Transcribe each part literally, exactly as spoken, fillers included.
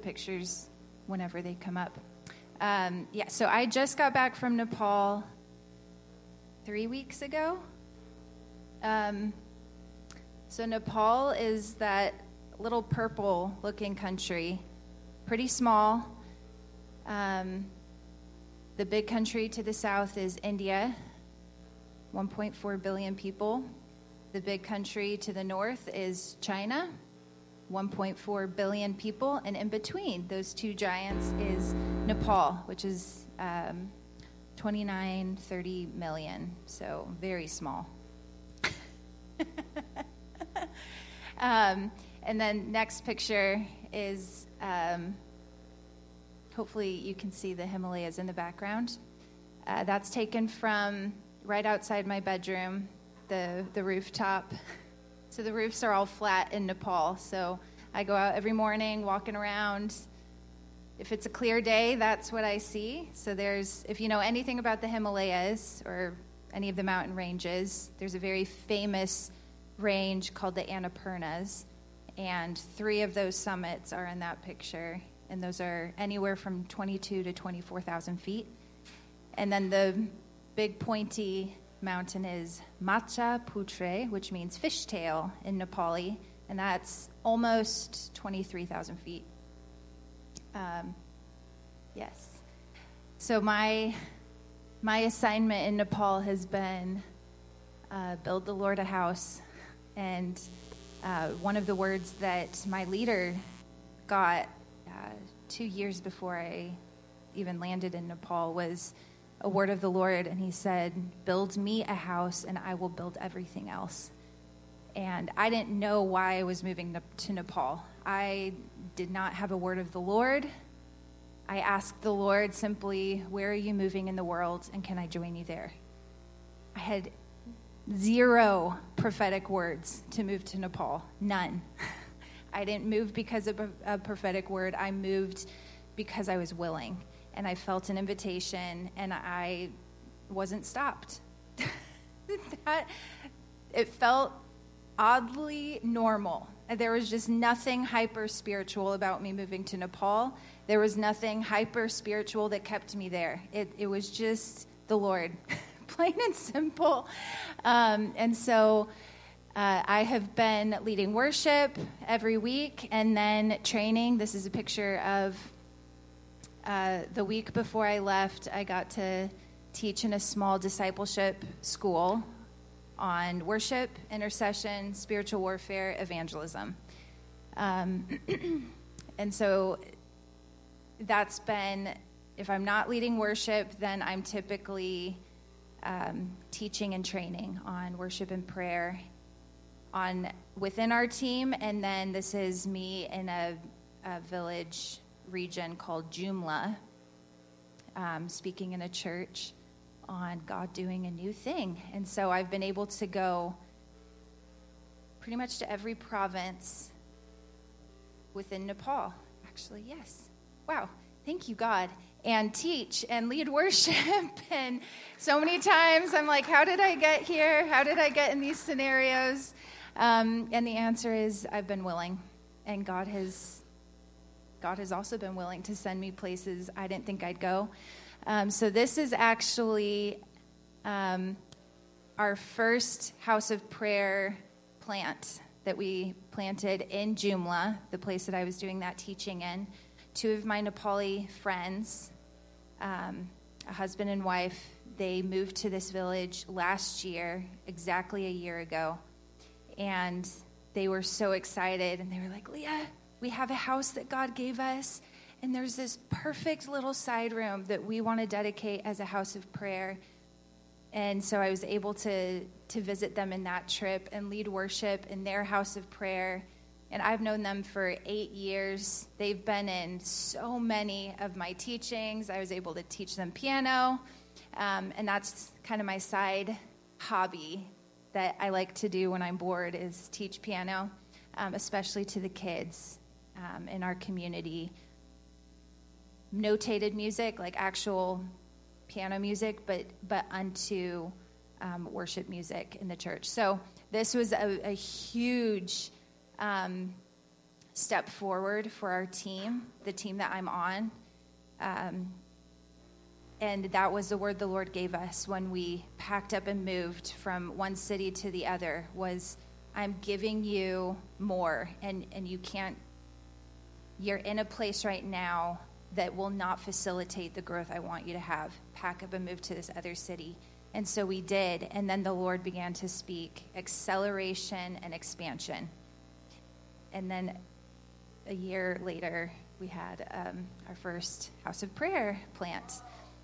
pictures whenever they come up. Um, yeah, so I just got back from Nepal three weeks ago. Um, so Nepal is that little purple-looking country, pretty small. Um, the big country to the south is India, one point four billion people. The big country to the north is China, one point four billion people. And in between those two giants is Nepal, which is um, twenty-nine, thirty million, so very small. um, and then next picture is, um, hopefully you can see the Himalayas in the background. Uh, that's taken from right outside my bedroom, the, the rooftop. So the roofs are all flat in Nepal. So I go out every morning walking around. If it's a clear day, that's what I see. So there's, if you know anything about the Himalayas or any of the mountain ranges, there's a very famous range called the Annapurnas. And three of those summits are in that picture. And those are anywhere from twenty-two to twenty-four thousand feet. And then the big pointy mountain is Macha Putre, which means fishtail in Nepali, and that's almost twenty-three thousand feet. Um, yes. So my my assignment in Nepal has been uh, build the Lord a house, and uh, one of the words that my leader got uh, two years before I even landed in Nepal was a word of the Lord, and he said, build me a house and I will build everything else. And I didn't know why I was moving to Nepal. I did not have a word of the Lord. I asked the Lord simply, where are you moving in the world, and can I join you there? I had zero prophetic words to move to Nepal, none. I didn't move because of a, a prophetic word. I moved because I was willing. And I felt an invitation, and I wasn't stopped. that, it felt oddly normal. There was just nothing hyper-spiritual about me moving to Nepal. There was nothing hyper-spiritual that kept me there. It, it was just the Lord, plain and simple. Um, and so uh, I have been leading worship every week and then training. This is a picture of Uh, the week before I left, I got to teach in a small discipleship school on worship, intercession, spiritual warfare, evangelism. Um, and so that's been, if I'm not leading worship, then I'm typically um, teaching and training on worship and prayer on within our team. And then this is me in a, a village region called Jumla, um, speaking in a church on God doing a new thing. And so I've been able to go pretty much to every province within Nepal. Actually, yes. Wow. Thank you, God. And teach and lead worship. And so many times I'm like, how did I get here? How did I get in these scenarios? Um, and the answer is I've been willing. And God has God has also been willing to send me places I didn't think I'd go. Um, so this is actually um, our first house of prayer plant that we planted in Jumla, the place that I was doing that teaching in. Two of my Nepali friends, um, a husband and wife, they moved to this village last year, exactly a year ago. And they were so excited, and they were like, Leah, we have a house that God gave us, and there's this perfect little side room that we want to dedicate as a house of prayer. And so I was able to to visit them in that trip and lead worship in their house of prayer. And I've known them for eight years. They've been in so many of my teachings. I was able to teach them piano, um, and that's kind of my side hobby that I like to do when I'm bored is teach piano, um, especially to the kids. Um, in our community, notated music, like actual piano music, but but unto um, worship music in the church. So this was a, a huge um, step forward for our team, the team that I'm on. Um, and that was the word the Lord gave us when we packed up and moved from one city to the other, was I'm giving you more, and, and you can't, you're in a place right now that will not facilitate the growth I want you to have. Pack up and move to this other city. And so we did, and then the Lord began to speak acceleration and expansion. And then a year later, we had um, our first House of Prayer plant.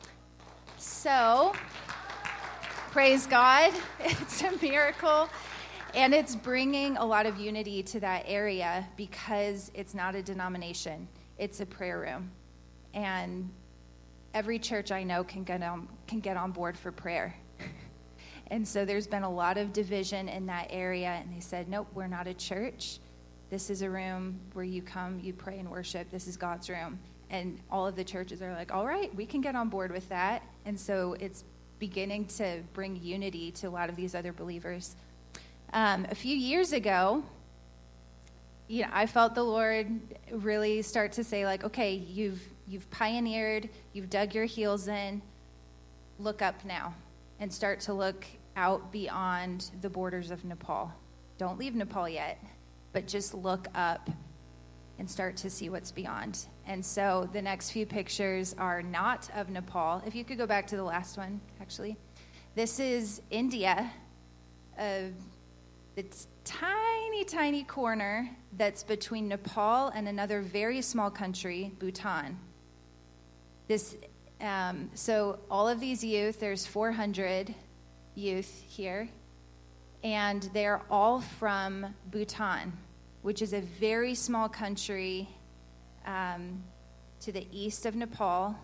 So, praise God, it's a miracle. And it's bringing a lot of unity to that area because it's not a denomination. It's a prayer room. And every church I know can get on, can get on board for prayer. And so there's been a lot of division in that area. And they said, nope, we're not a church. This is a room where you come, you pray and worship. This is God's room. And all of the churches are like, all right, we can get on board with that. And so it's beginning to bring unity to a lot of these other believers. Um, a few years ago, you know, I felt the Lord really start to say, like, okay, you've you've pioneered, you've dug your heels in, look up now and start to look out beyond the borders of Nepal. Don't leave Nepal yet, but just look up and start to see what's beyond. And so the next few pictures are not of Nepal. If you could go back to the last one, actually. This is India, uh, it's tiny, tiny corner that's between Nepal and another very small country, Bhutan. This, um, so all of these youth, there's four hundred youth here, and they're all from Bhutan, which is a very small country um, to the east of Nepal,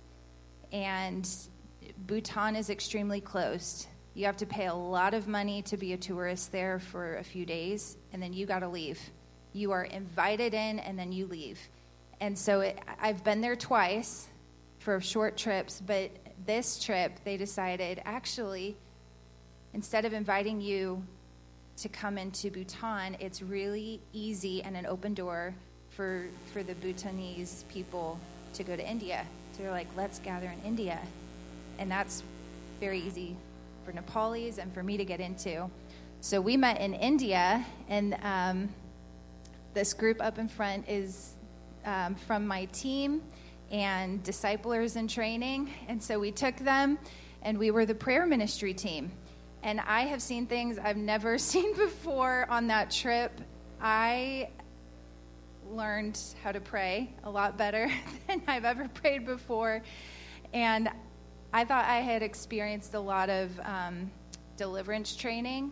and Bhutan is extremely closed. You have to pay a lot of money to be a tourist there for a few days, and then you got to leave. You are invited in, and then you leave. And so it, I've been there twice for short trips, but this trip they decided, actually, instead of inviting you to come into Bhutan, it's really easy and an open door for, for the Bhutanese people to go to India. So they're like, let's gather in India. And that's very easy for Nepalis and for me to get into. So we met in India, and um, this group up in front is um, from my team and disciplers in training. And so we took them, and we were the prayer ministry team. And I have seen things I've never seen before on that trip. I learned how to pray a lot better than I've ever prayed before. And I thought I had experienced a lot of um, deliverance training.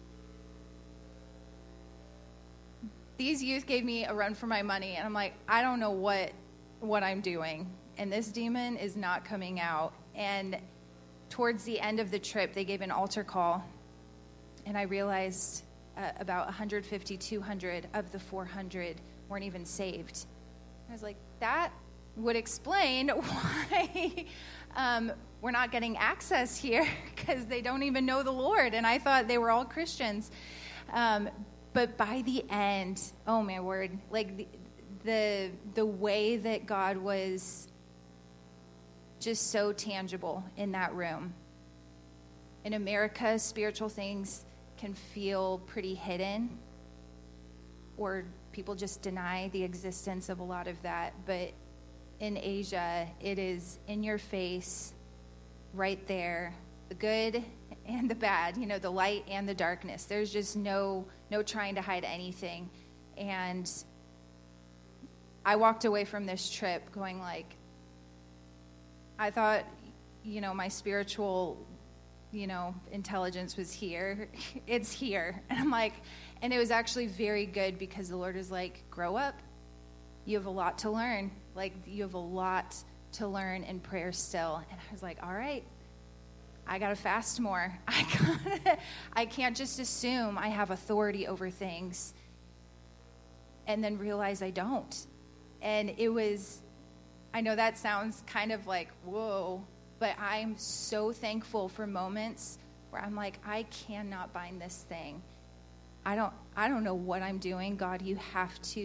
These youth gave me a run for my money, and I'm like, I don't know what what I'm doing, and this demon is not coming out. And towards the end of the trip, they gave an altar call, and I realized uh, about one fifty, two hundred of the four hundred weren't even saved. I was like, that would explain why um, we're not getting access here, because they don't even know the Lord, and I thought they were all Christians. Um, but by the end, oh my word, like the, the the way that God was just so tangible in that room. In America, spiritual things can feel pretty hidden, or people just deny the existence of a lot of that. But in Asia, it is in your face, right there, the good and the bad, you know, the light and the darkness. There's just no no trying to hide anything. And I walked away from this trip going like, I thought, you know, my spiritual, you know, intelligence was here. It's here. And I'm like, and it was actually very good, because the Lord is like, grow up. You have a lot to learn. Like, you have a lot to learn in prayer still. And I was like, all right, I got to fast more. I gotta, I can't just assume I have authority over things and then realize I don't. And it was, I know that sounds kind of like, whoa, but I'm so thankful for moments where I'm like, I cannot bind this thing. I don't, I don't know what I'm doing. God, you have to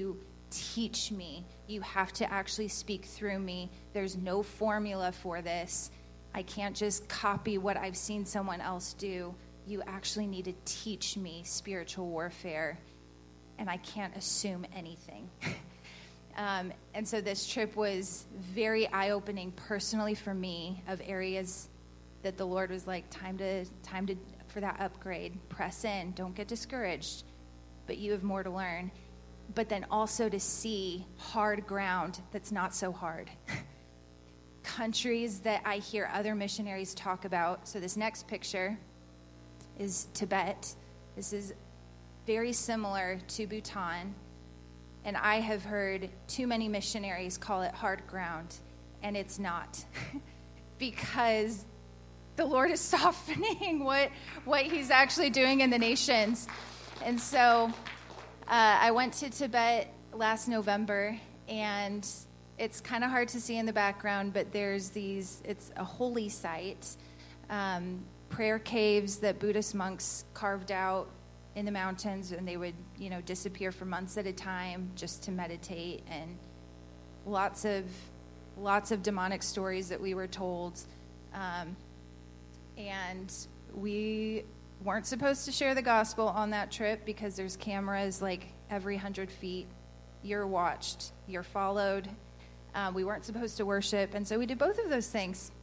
teach me. You have to actually speak through me. There's no formula for this. I can't just copy what I've seen someone else do. You actually need to teach me spiritual warfare, and I can't assume anything. um, and so this trip was very eye-opening personally for me, of areas that the Lord was like, time to time to for that upgrade. Press in. Don't get discouraged. But you have more to learn. But then also to see hard ground that's not so hard. Countries that I hear other missionaries talk about. So this next picture is Tibet. This is very similar to Bhutan. And I have heard too many missionaries call it hard ground. And it's not. Because the Lord is softening what what he's actually doing in the nations. And so uh, I went to Tibet last November, and it's kind of hard to see in the background, but there's these, it's a holy site, um, prayer caves that Buddhist monks carved out in the mountains, and they would, you know, disappear for months at a time just to meditate, and lots of lots of demonic stories that we were told. Um, and we weren't supposed to share the gospel on that trip because there's cameras like every hundred feet. You're watched, you're followed. Uh, we weren't supposed to worship, and so we did both of those things.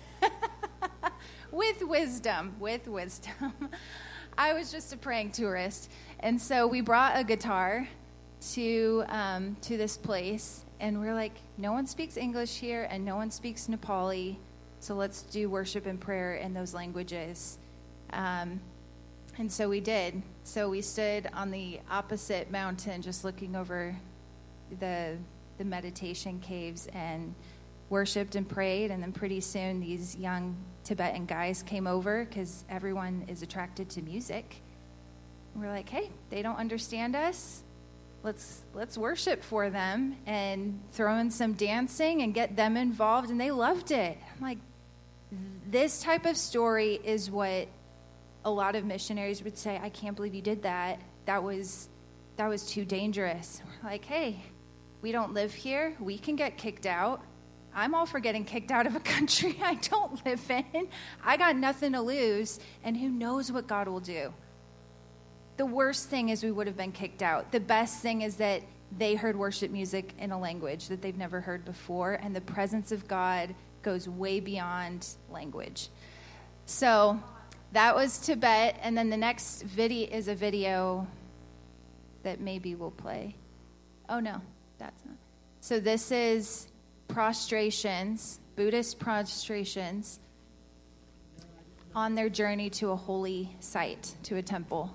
With wisdom, with wisdom. I was just a praying tourist. And so we brought a guitar to um, to this place, and we're like, no one speaks English here, and no one speaks Nepali, so let's do worship and prayer in those languages. Um, and so we did. So we stood on the opposite mountain, just looking over the the meditation caves, and worshipped and prayed. And then pretty soon these young Tibetan guys came over, because everyone is attracted to music. And we're like, hey, they don't understand us. Let's let's worship for them and throw in some dancing and get them involved. And they loved it. I'm like, this type of story is what a lot of missionaries would say, I can't believe you did that. That was that was too dangerous. We're like, hey, we don't live here. We can get kicked out. I'm all for getting kicked out of a country I don't live in. I got nothing to lose, and who knows what God will do. The worst thing is we would have been kicked out. The best thing is that they heard worship music in a language that they've never heard before, and the presence of God goes way beyond language. So that was Tibet, and then the next video is a video that maybe we'll play. Oh, no, that's not. So this is prostrations, Buddhist prostrations, on their journey to a holy site, to a temple.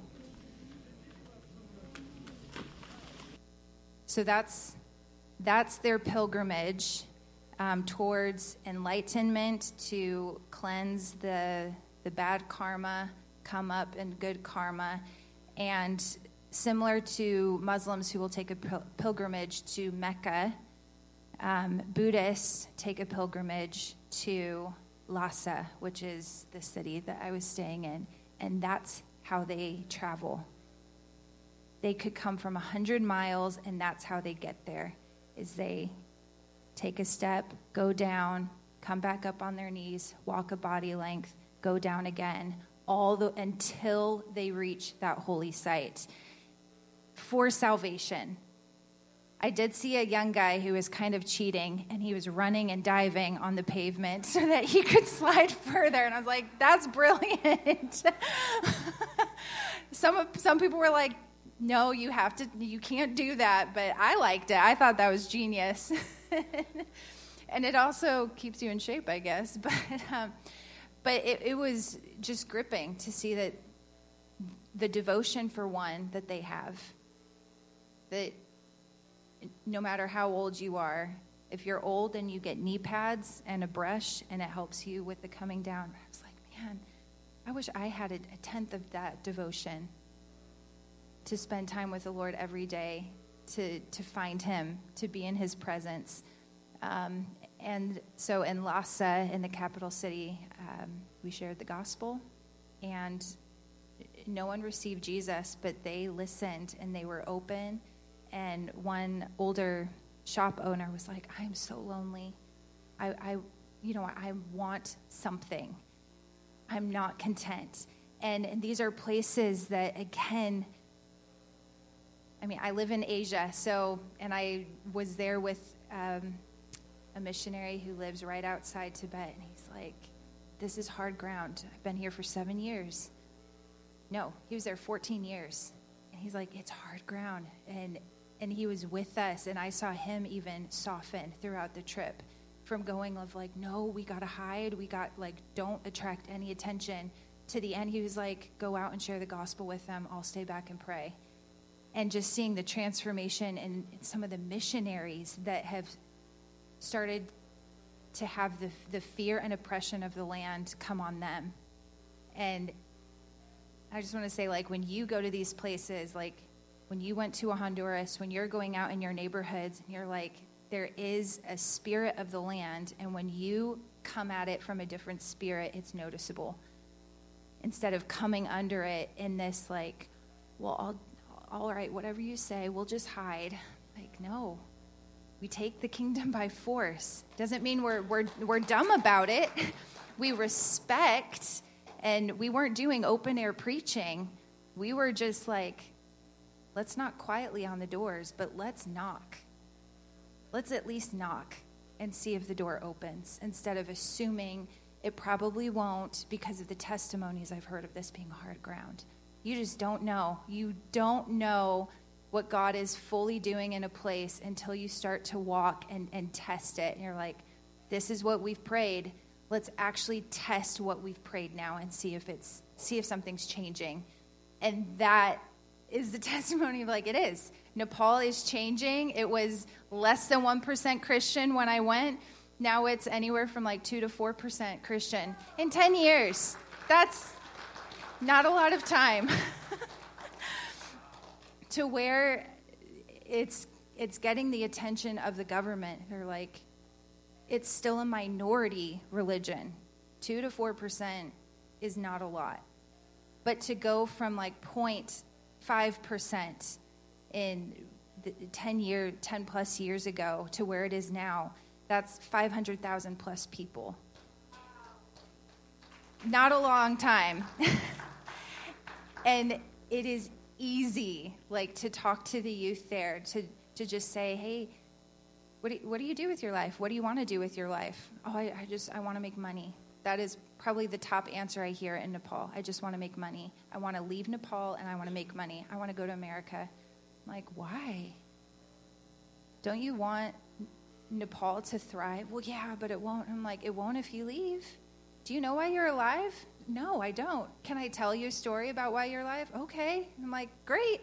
So that's that's their pilgrimage um, towards enlightenment, to cleanse the the bad karma, come up in good karma. And similar to Muslims who will take a pil- pilgrimage to Mecca, um, Buddhists take a pilgrimage to Lhasa, which is the city that I was staying in. And that's how they travel. They could come from one hundred miles, and that's how they get there, is they take a step, go down, come back up on their knees, walk a body length, go down again, all the until they reach that holy site for salvation. I did see a young guy who was kind of cheating, and he was running and diving on the pavement so that he could slide further. And I was like, that's brilliant. some some people were like, no, you have to, you can't do that. But I liked it. I thought that was genius. And it also keeps you in shape, I guess. But um, but it, it was just gripping to see that the devotion, for one, that they have, that no matter how old you are, if you're old and you get knee pads and a brush and it helps you with the coming down, I was like, man, I wish I had a, a tenth of that devotion to spend time with the Lord every day, to to find him, to be in his presence. Um, and so in Lhasa, in the capital city, um, we shared the gospel, and no one received Jesus, but they listened and they were open, and one older shop owner was like, I'm so lonely. I, I you know, I want something. I'm not content. And, and these are places that, again, I mean, I live in Asia, so, and I was there with um, a missionary who lives right outside Tibet, and he's like, this is hard ground. I've been here for seven years. No, he was there fourteen years. And he's like, it's hard ground. And and he was with us, and I saw him even soften throughout the trip from going of like, no, we got to hide. We got, like, don't attract any attention. To the end, he was like, go out and share the gospel with them. I'll stay back and pray. And just seeing the transformation in, in some of the missionaries that have started to have the the fear and oppression of the land come on them. And I just want to say, like, when you go to these places, like when you went to a Honduras, when you're going out in your neighborhoods, and you're like, there is a spirit of the land, and when you come at it from a different spirit, it's noticeable. Instead of coming under it in this, like, well, I'll, all right, whatever you say, we'll just hide. Like, no. We take the kingdom by force. Doesn't mean we're we're we're dumb about it. We respect, and we weren't doing open air preaching. We were just like, let's knock quietly on the doors, but let's knock. Let's at least knock and see if the door opens, instead of assuming it probably won't because of the testimonies I've heard of this being hard ground. You just don't know. You don't know what God is fully doing in a place until you start to walk and, and test it. And you're like, this is what we've prayed. Let's actually test what we've prayed now and see if it's see if something's changing. And that is the testimony of, like, it is. Nepal is changing. It was less than one percent Christian when I went. Now it's anywhere from like two to four percent Christian in ten years. That's not a lot of time. To where it's it's getting the attention of the government. They're like, it's still a minority religion. Two to four percent is not a lot. But to go from like zero point five percent in the ten year, ten plus years ago to where it is now, that's five hundred thousand plus people. Not a long time. And it is easy, like, to talk to the youth there, to, to just say, hey, what do, you, what do you do with your life? What do you want to do with your life? Oh, I, I just, I want to make money. That is probably the top answer I hear in Nepal. I just want to make money. I want to leave Nepal and I want to make money. I want to go to America. I'm like, why? Don't you want Nepal to thrive? Well, yeah, but it won't. I'm like, it won't if you leave. Do you know why you're alive? No, I don't. Can I tell you a story about why you're alive? Okay. I'm like, great.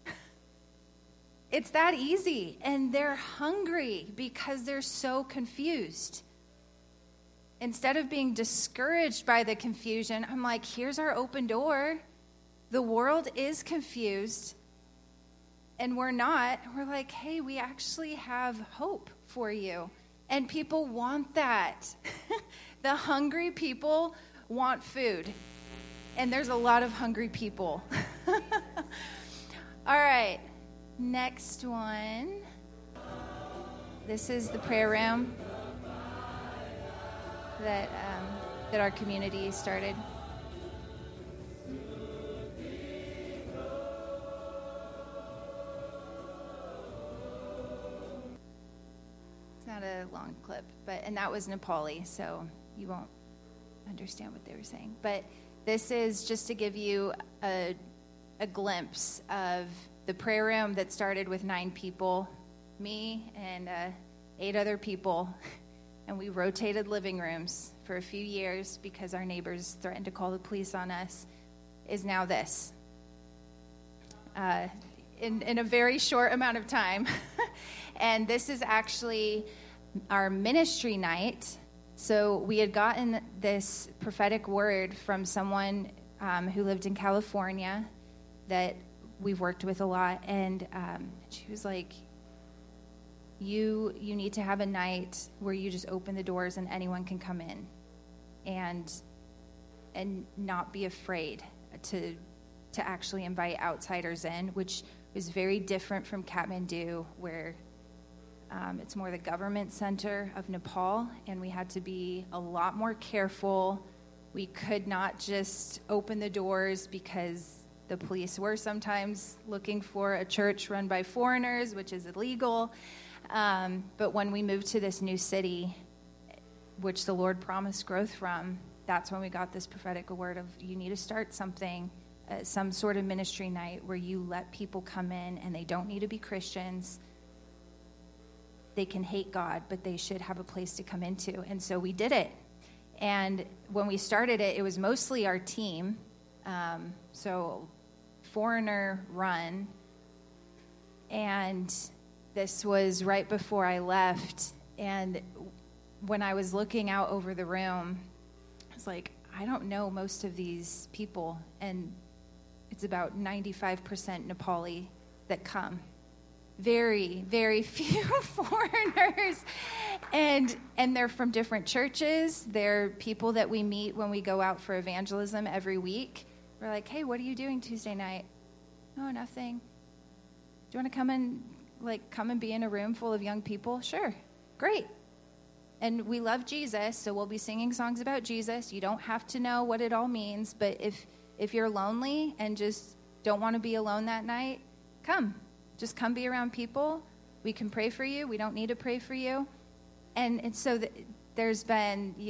It's that easy. And they're hungry because they're so confused. Instead of being discouraged by the confusion, I'm like, here's our open door. The world is confused, and we're not. We're like, hey, we actually have hope for you. And people want that. The hungry people want food. And there's a lot of hungry people. All right, next one. This is the prayer room that um, that our community started. It's not a long clip, but and that was Nepali, so you won't understand what they were saying. But this is just to give you a a glimpse of the prayer room that started with nine people, me and uh, eight other people. And we rotated living rooms for a few years because our neighbors threatened to call the police on us, is now this. Uh, in, in a very short amount of time. And this is actually our ministry night. So we had gotten this prophetic word from someone um, who lived in California that we've worked with a lot. And um, she was like, You you need to have a night where you just open the doors and anyone can come in, and and not be afraid to to actually invite outsiders in, which was very different from Kathmandu, where um, it's more the government center of Nepal, and we had to be a lot more careful. We could not just open the doors because the police were sometimes looking for a church run by foreigners, which is illegal. Um, but when we moved to this new city, which the Lord promised growth from, that's when we got this prophetic word of, you need to start something, uh, some sort of ministry night where you let people come in, and they don't need to be Christians. They can hate God, but they should have a place to come into. And so we did it. And when we started it, it was mostly our team. Um, so foreigner run. And this was right before I left. And when I was looking out over the room, I was like, I don't know most of these people. And it's about ninety-five percent Nepali that come. Very, very few foreigners. And and they're from different churches. They're people that we meet when we go out for evangelism every week. We're like, hey, what are you doing Tuesday night? Oh, nothing. Do you want to come and like come and be in a room full of young people? Sure. Great. And we love Jesus, so we'll be singing songs about Jesus. You don't have to know what it all means, but if if you're lonely and just don't want to be alone that night, come. Just come be around people. We can pray for you. We don't need to pray for you. And, and so th- there's been you,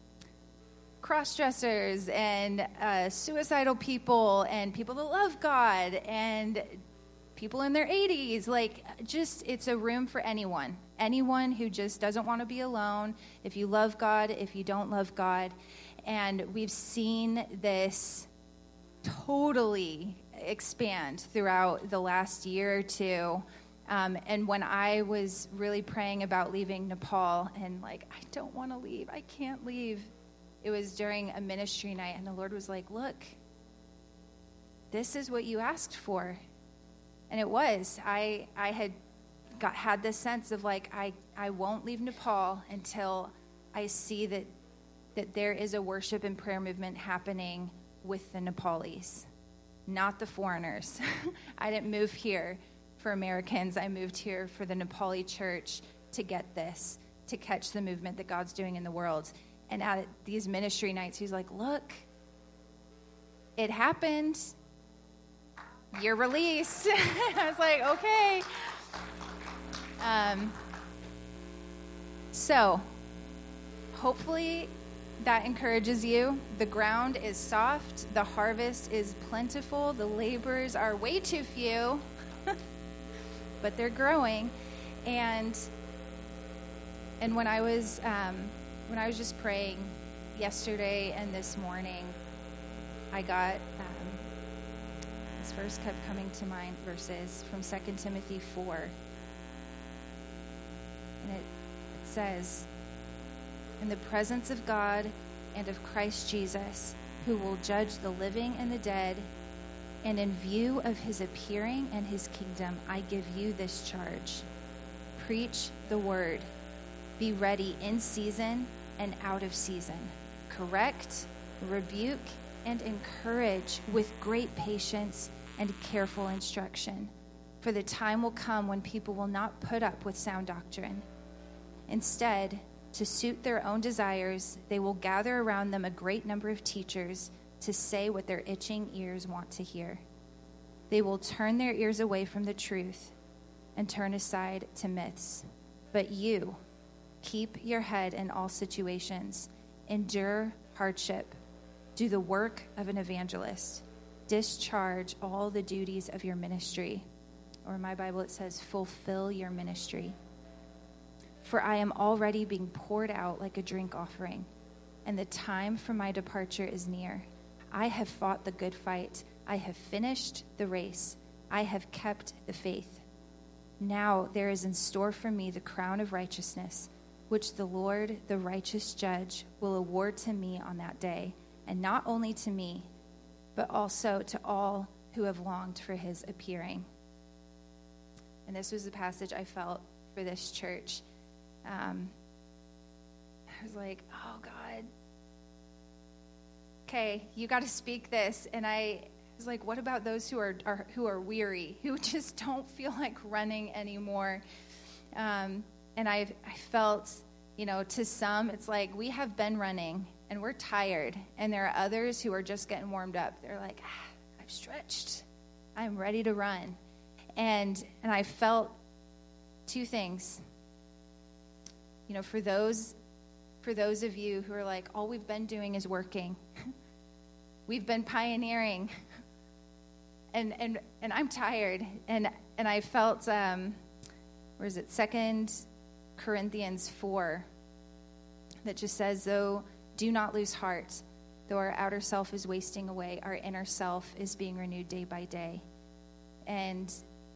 cross-dressers and uh, suicidal people and people that love God and people in their eighties. Like, just, it's a room for anyone. Anyone who just doesn't want to be alone. If you love God, if you don't love God. And we've seen this totally expand throughout the last year or two. Um, and when I was really praying about leaving Nepal and like, I don't want to leave, I can't leave, it was during a ministry night, and the Lord was like, look, this is what you asked for. And it was. I I had got had this sense of like, I, I won't leave Nepal until I see that that there is a worship and prayer movement happening with the Nepalis. Not the foreigners. I didn't move here for Americans. I moved here for the Nepali church to get this, to catch the movement that God's doing in the world. And at these ministry nights, he's like, look, it happened. You're released. I was like, okay. Um, so, hopefully that encourages you. The ground is soft. The harvest is plentiful. The laborers are way too few, but they're growing. And and when I was um, when I was just praying yesterday and this morning, I got um, this verse kept coming to mind. Verses from Second Timothy four, and it, it says, in the presence of God and of Christ Jesus, who will judge the living and the dead, and in view of his appearing and his kingdom, I give you this charge. Preach the word. Be ready in season and out of season. Correct, rebuke, and encourage with great patience and careful instruction. For the time will come when people will not put up with sound doctrine. Instead, to suit their own desires, they will gather around them a great number of teachers to say what their itching ears want to hear. They will turn their ears away from the truth and turn aside to myths. But you, keep your head in all situations. Endure hardship. Do the work of an evangelist. Discharge all the duties of your ministry. Or in my Bible it says, fulfill your ministry. For I am already being poured out like a drink offering, and the time for my departure is near. I have fought the good fight. I have finished the race. I have kept the faith. Now there is in store for me the crown of righteousness, which the Lord, the righteous judge, will award to me on that day, and not only to me, but also to all who have longed for his appearing. And this was the passage I felt for this church. Um, I was like, oh, God, okay, you got to speak this. And I He's like, what about those who are, are who are weary, who just don't feel like running anymore? Um, and I I felt, you know, to some, it's like we have been running and we're tired. And there are others who are just getting warmed up. They're like, ah, I've stretched. I'm ready to run. And and I felt two things. You know, for those for those of you who are like, all we've been doing is working. We've been pioneering. And and and I'm tired. And and I felt um where is it? Second Corinthians four, that just says, though, do not lose heart. Though our outer self is wasting away, our inner self is being renewed day by day. And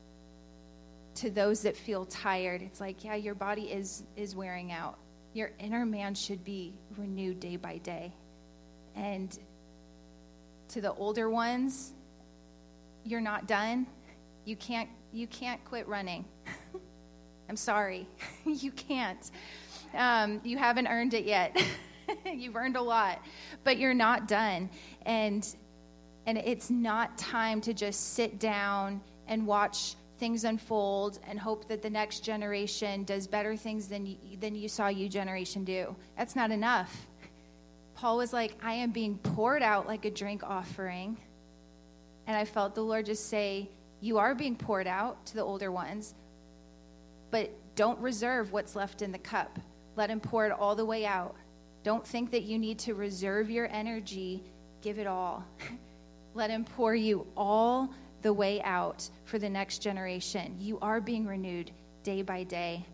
to those that feel tired, it's like, yeah, your body is is wearing out. Your inner man should be renewed day by day. And to the older ones, you're not done. You can't you can't quit running. I'm sorry. You can't. Um, you haven't earned it yet. You've earned a lot, but you're not done. And and it's not time to just sit down and watch things unfold and hope that the next generation does better things than you, than you saw you generation do. That's not enough. Paul was like, I am being poured out like a drink offering. And I felt the Lord just say, you are being poured out to the older ones, but don't reserve what's left in the cup. Let him pour it all the way out. Don't think that you need to reserve your energy. Give it all. Let him pour you all the way out for the next generation. You are being renewed day by day.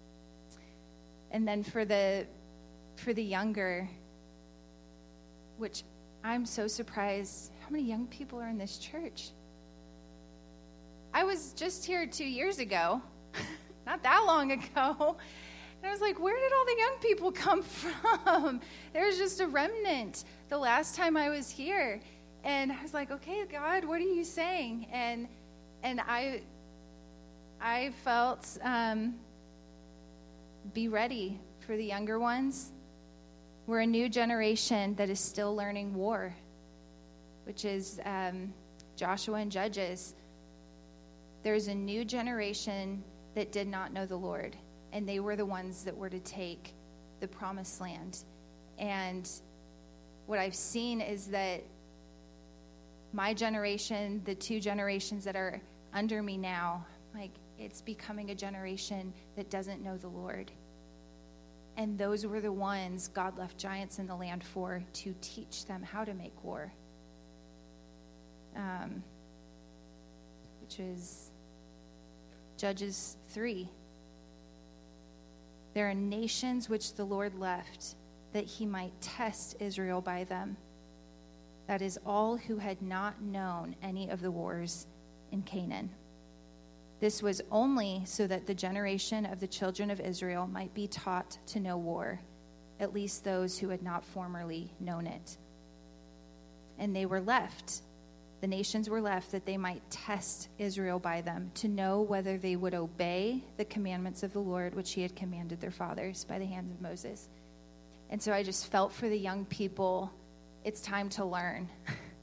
And then for the for the younger, which I'm so surprised how many young people are in this church. I was just here two years ago, not that long ago. And I was like, where did all the young people come from? There was just a remnant the last time I was here. And I was like, okay, God, what are you saying? And and I I felt, um, be ready for the younger ones. We're a new generation that is still learning war, which is um, Joshua and Judges. There's a new generation that did not know the Lord, and they were the ones that were to take the promised land. And what I've seen is that my generation, the two generations that are under me now, like, it's becoming a generation that doesn't know the Lord. And those were the ones God left giants in the land for, to teach them how to make war. Um, which is Judges three. There are nations which the Lord left, that he might test Israel by them. That is, all who had not known any of the wars in Canaan. This was only so that the generation of the children of Israel might be taught to know war, at least those who had not formerly known it. And they were left, the nations were left, that they might test Israel by them, to know whether they would obey the commandments of the Lord, which he had commanded their fathers by the hands of Moses. And so I just felt for the young people, it's time to learn.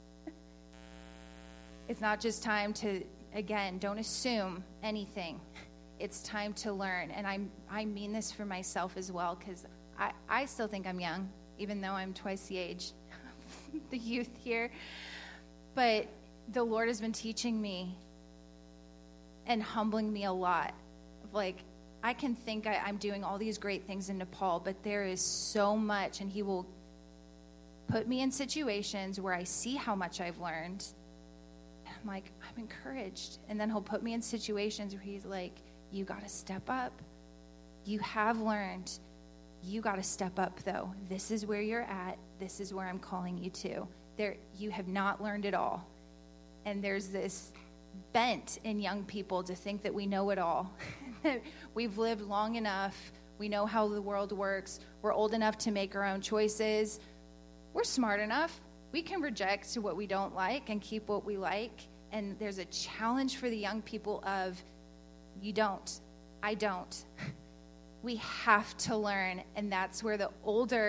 It's not just time to, again, don't assume anything. It's time to learn. And I I mean this for myself as well, because I, I still think I'm young, even though I'm twice the age of the youth here. But the Lord has been teaching me and humbling me a lot. Of like, I can think I, I'm doing all these great things in Nepal, but there is so much, and he will put me in situations where I see how much I've learned. And I'm like, I'm encouraged. And then he'll put me in situations where he's like, you got to step up. You have learned. You got to step up, though. This is where you're at. This is where I'm calling you to. There, you have not learned it all. And there's this bent in young people to think that we know it all. We've lived long enough. We know how the world works. We're old enough to make our own choices. We're smart enough. We can reject what we don't like and keep what we like. And there's a challenge for the young people of, you don't. I don't. We have to learn. And that's where the older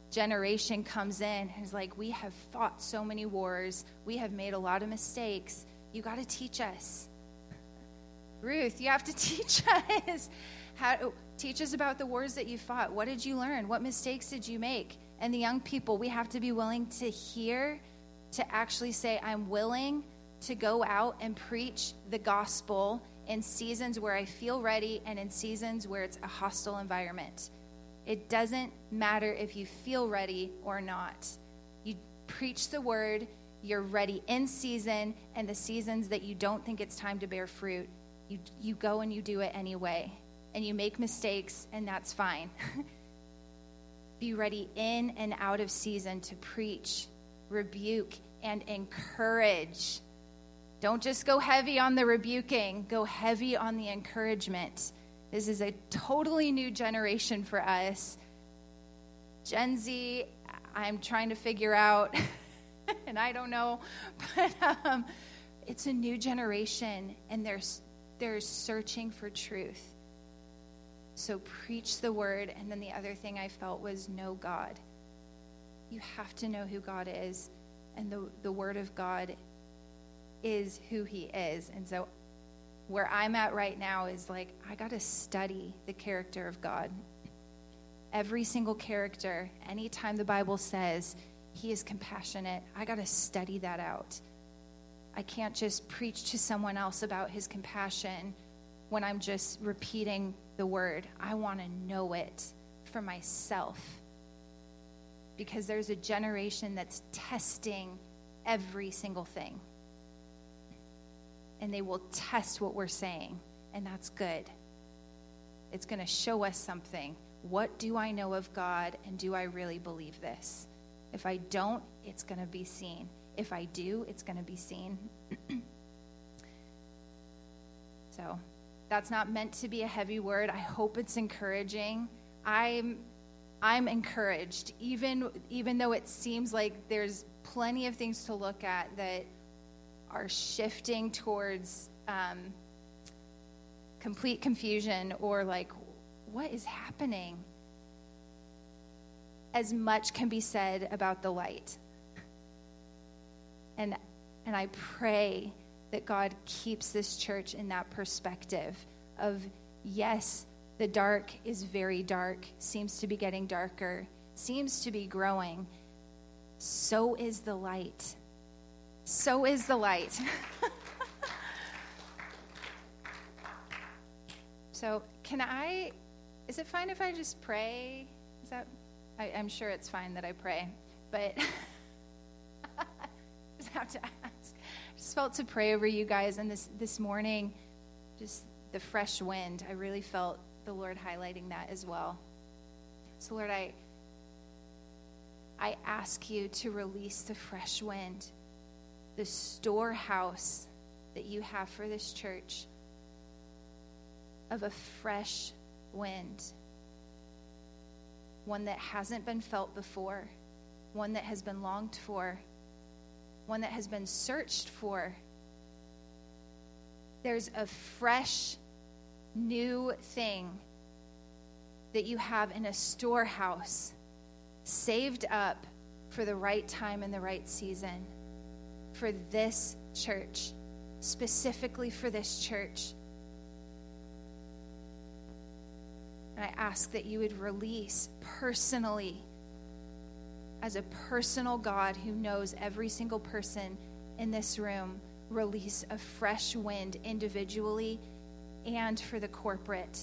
generation comes in and is like, we have fought so many wars. We have made a lot of mistakes. You got to teach us. Ruth, you have to teach us. How, teach us about the wars that you fought. What did you learn? What mistakes did you make? And the young people, we have to be willing to hear, to actually say, I'm willing to go out and preach the gospel in seasons where I feel ready and in seasons where it's a hostile environment. It doesn't matter if you feel ready or not. You preach the word, you're ready in season, and the seasons that you don't think it's time to bear fruit, you, you go and you do it anyway. And you make mistakes, and that's fine. Be ready in and out of season to preach, rebuke, and encourage. Don't just go heavy on the rebuking. Go heavy on the encouragement. This is a totally new generation for us. Gen Z, I'm trying to figure out, and I don't know, but um, it's a new generation, and they're, they're searching for truth. So preach the word, and then the other thing I felt was know God. You have to know who God is, and the, the word of God is who he is. And so where I'm at right now is like, I got to study the character of God. Every single character, anytime the Bible says he is compassionate, I got to study that out. I can't just preach to someone else about his compassion when I'm just repeating the word. I want to know it for myself, because there's a generation that's testing every single thing. And they will test what we're saying, and that's good. It's going to show us something. What do I know of God, and do I really believe this? If I don't, it's going to be seen. If I do, it's going to be seen. So that's not meant to be a heavy word. I hope it's encouraging. I'm I'm encouraged, even even though it seems like there's plenty of things to look at that are shifting towards um, complete confusion, or like, what is happening? As much can be said about the light. And and I pray that God keeps this church in that perspective of, yes, the dark is very dark, seems to be getting darker, seems to be growing. So is the light. So is the light. So can I, is it fine if I just pray? Is that, I, I'm sure it's fine that I pray, but I just have to ask. I just felt to pray over you guys, and this, this morning, just the fresh wind, I really felt the Lord highlighting that as well. So Lord, I, I ask you to release the fresh wind, the storehouse that you have for this church of a fresh wind, one that hasn't been felt before, one that has been longed for, one that has been searched for. There's a fresh, new thing that you have in a storehouse, saved up for the right time and the right season, for this church, specifically for this church. And I ask that you would release personally, as a personal God who knows every single person in this room, release a fresh wind individually and for the corporate.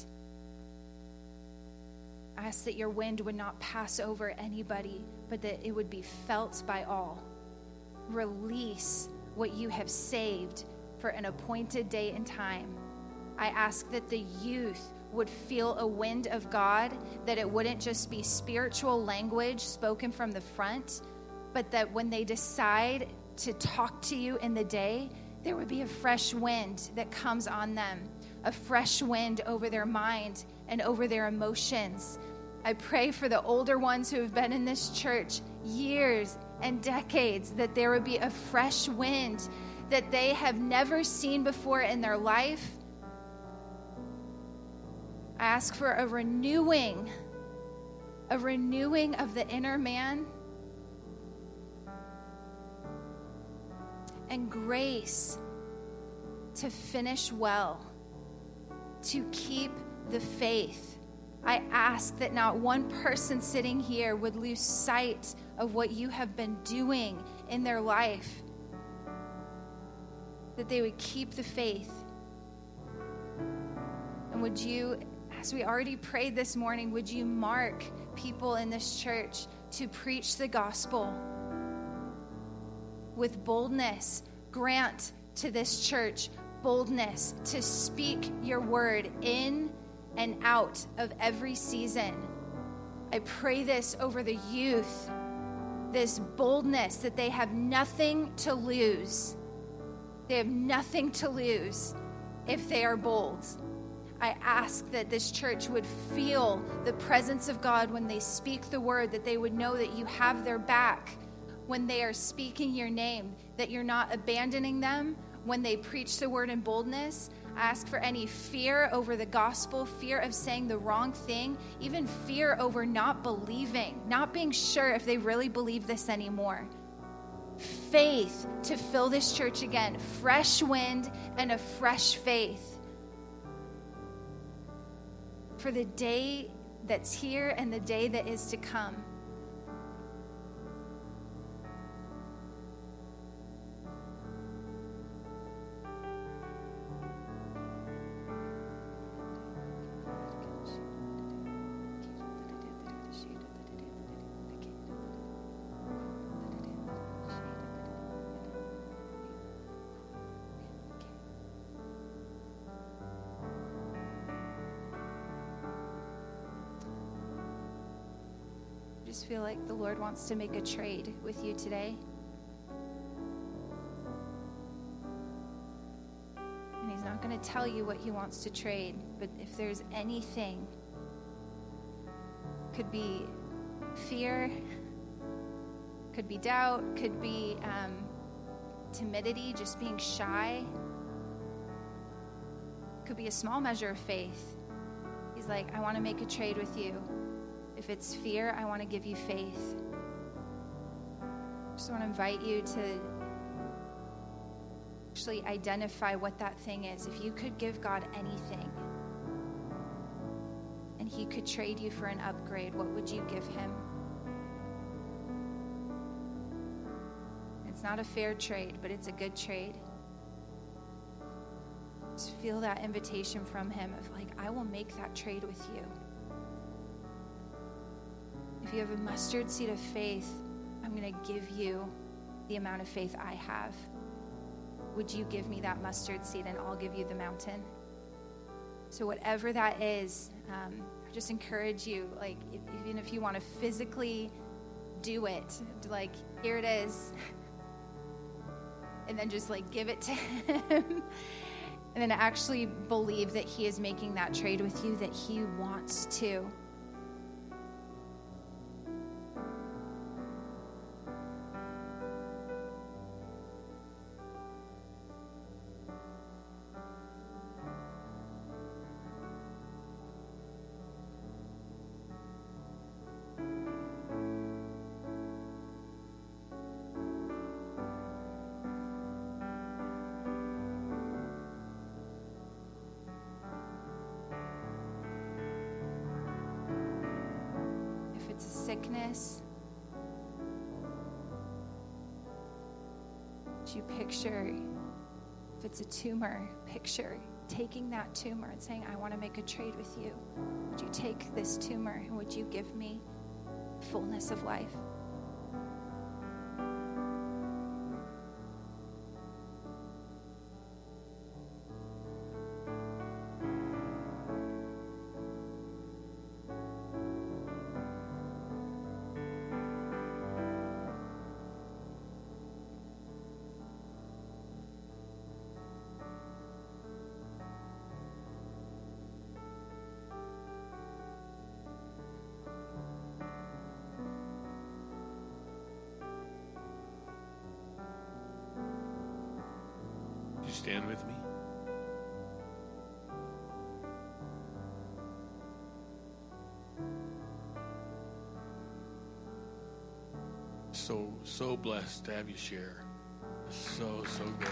I ask that your wind would not pass over anybody, but that it would be felt by all. Release what you have saved for an appointed day and time. I ask that the youth would feel a wind of God, that it wouldn't just be spiritual language spoken from the front, but that when they decide to talk to you in the day, there would be a fresh wind that comes on them, a fresh wind over their mind and over their emotions. I pray for the older ones who have been in this church years and decades, that there would be a fresh wind that they have never seen before in their life. I ask for a renewing a renewing of the inner man, and grace to finish well, to keep the faith. I ask that not one person sitting here would lose sight of what you have been doing in their life, that they would keep the faith. And would you, as we already prayed this morning, would you mark people in this church to preach the gospel with boldness? Grant to this church boldness to speak your word in and out of every season. I pray this over the youth, this boldness that they have nothing to lose. They have nothing to lose if they are bold. I ask that this church would feel the presence of God when they speak the word, that they would know that you have their back when they are speaking your name, that you're not abandoning them when they preach the word in boldness. I ask for any fear over the gospel, fear of saying the wrong thing, even fear over not believing, not being sure if they really believe this anymore. Faith to fill this church again, fresh wind and a fresh faith for the day that's here and the day that is to come. I just feel like the Lord wants to make a trade with you today. And he's not going to tell you what he wants to trade, but if there's anything, could be fear, could be doubt, could be um, timidity, just being shy, could be a small measure of faith. He's like, I want to make a trade with you. If it's fear, I want to give you faith. I just want to invite you to actually identify what that thing is. If you could give God anything and he could trade you for an upgrade, what would you give him? It's not a fair trade, but it's a good trade. Just feel that invitation from him of like, I will make that trade with you. If you have a mustard seed of faith, I'm going to give you the amount of faith I have. Would you give me that mustard seed and I'll give you the mountain? So whatever that is, um, I just encourage you, like, if, even if you want to physically do it, like, here it is, and then just, like, give it to him, and then actually believe that he is making that trade with you, that he wants to. Sickness, would you picture, if it's a tumor, picture taking that tumor and saying, I want to make a trade with you. Would you take this tumor and would you give me fullness of life? Stand with me. So, so blessed to have you share. So, so good.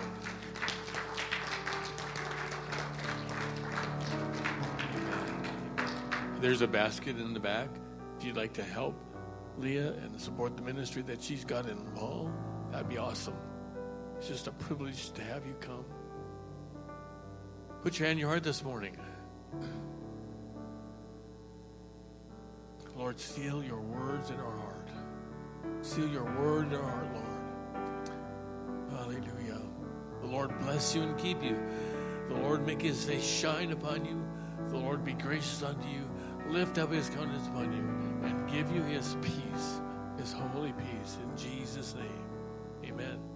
Amen. There's a basket in the back. If you'd like to help Leah and support the ministry that she's got in Mall, that'd be awesome. It's just a privilege to have you come. Put your hand in your heart this morning. Lord, seal your words in our heart. Seal your word in our heart, Lord. Hallelujah. The Lord bless you and keep you. The Lord make his face shine upon you. The Lord be gracious unto you. Lift up his countenance upon you and give you his peace, his holy peace. In Jesus' name, amen.